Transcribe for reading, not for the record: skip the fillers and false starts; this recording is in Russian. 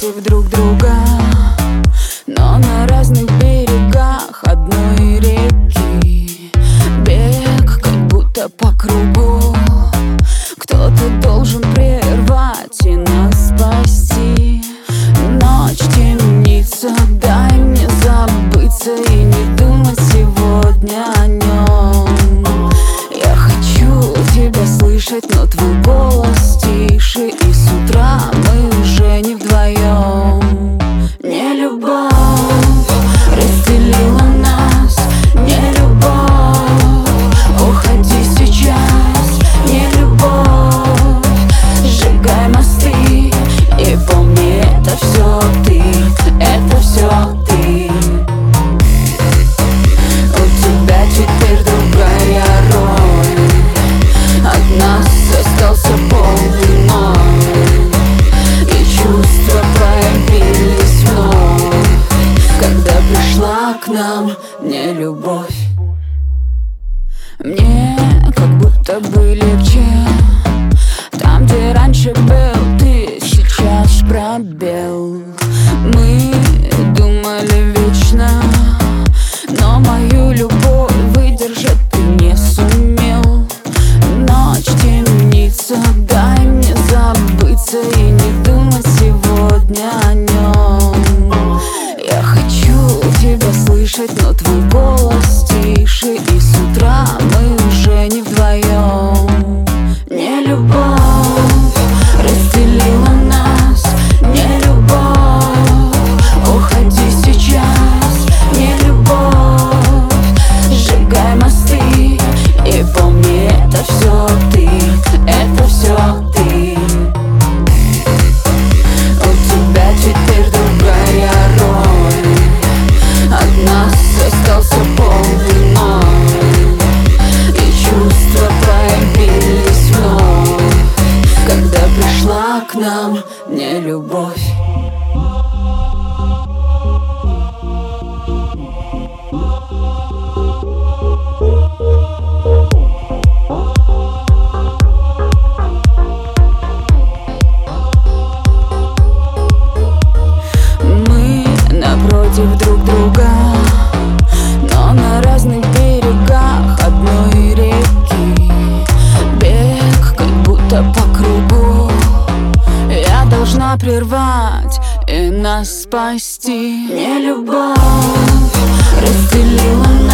напротив друг друга, но на разных берегах одной реки. Бег как будто по кругу, кто-то должен прервать и нас спасти. Ночь темнится, дай мне забыться и не думать сегодня о нем. Я хочу тебя слышать, но твой голос тише, и с утра мы уже не вдвоем. Не любовь разделила нас, не любовь, уходи сейчас, не любовь, сжигай мосты и помни, это все ты, это все ты. У тебя теперь другая роль, от нас остался полный ноль, и чувства проявились вновь, когда пришла к нам нелюбовь. Мне как будто бы легче там, где раньше был ты, сейчас пробел. Мы думали вечно, но мою любовь выдержать ты не сумел. Ночь темнится, дай мне забыться и не думать сегодня о нем. Я хочу тебя слышать, но твой голос тише, и с утра мы уже не вдвоем. Не любовь разделила нас, не любовь, уходи сейчас, не любовь, сжигай мосты и помни, это все ты, это все ты. У тебя теперь другая роль, от нас остался полный ноль, и чувства проявились вновь, когда пришла к нам нелюбовь. Мы напротив друг друга, но на разных берегах одной реки. Бег как будто по кругу, я должна прервать и нас спасти. Не любовь разделила